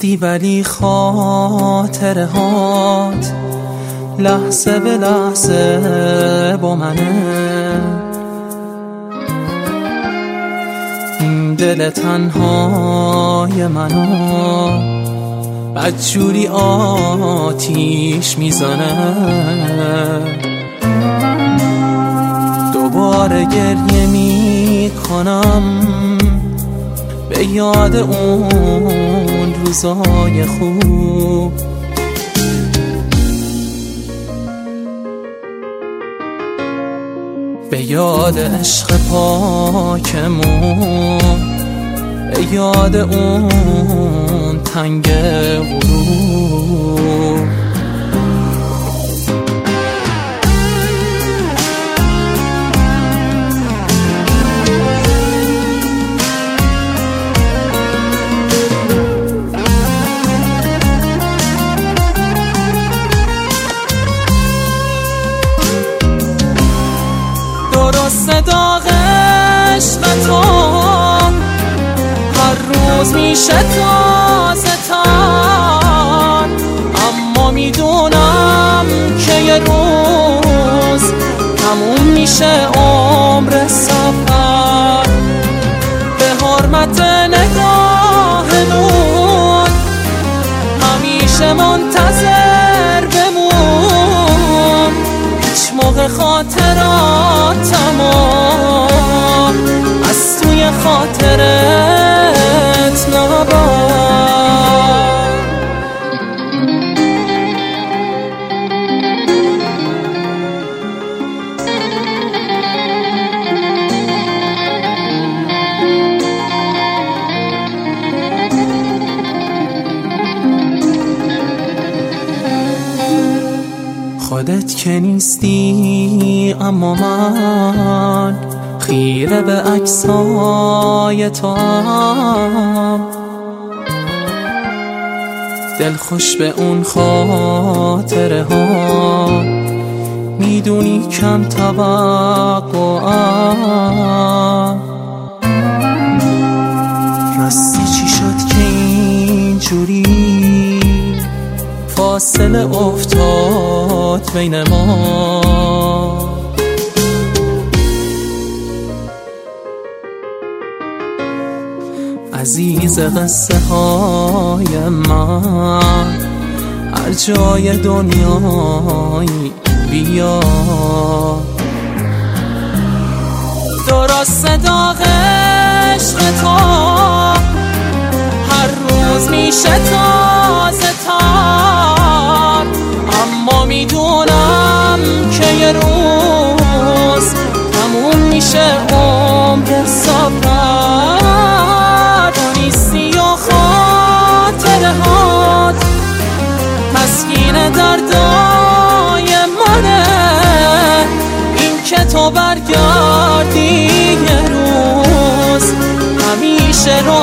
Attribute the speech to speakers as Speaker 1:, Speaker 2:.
Speaker 1: نیستی ولی خاطره هات لحظه به لحظه با منه. این دل تنهای منو بدجوری آتیش میزنه. دوباره گریه میکنم به یاد اون روزای خوب. به یاد عشق پاکمون، به یاد اون تنگ غروب. درست داغ عشق تو هر روز میشه تازه تر، اما میدونم که یه روز تموم میشه عمر سفر. به حرمت نگاهمون همیشه منتظر بمون، هیچ موقع خاطراتمو از توی خاطرت نبر. خودت که نیستی اما من خیره به عکسای تو هم، دل خوش به اون خاطره ها. میدونی کم توقعم، راستی چی شد که اینجوری فاصله افتاد بین ما. عزیز قصه های من، هر جای دنیایی بیا. درست داغ عشق تو هر روز میشه تازه تر، اما میدونم که یه روز تموم میشه عمر سفر. تو نیستی و خاطره هات تسکین دردای منه، این که تو برگردی یه روز همیشه رو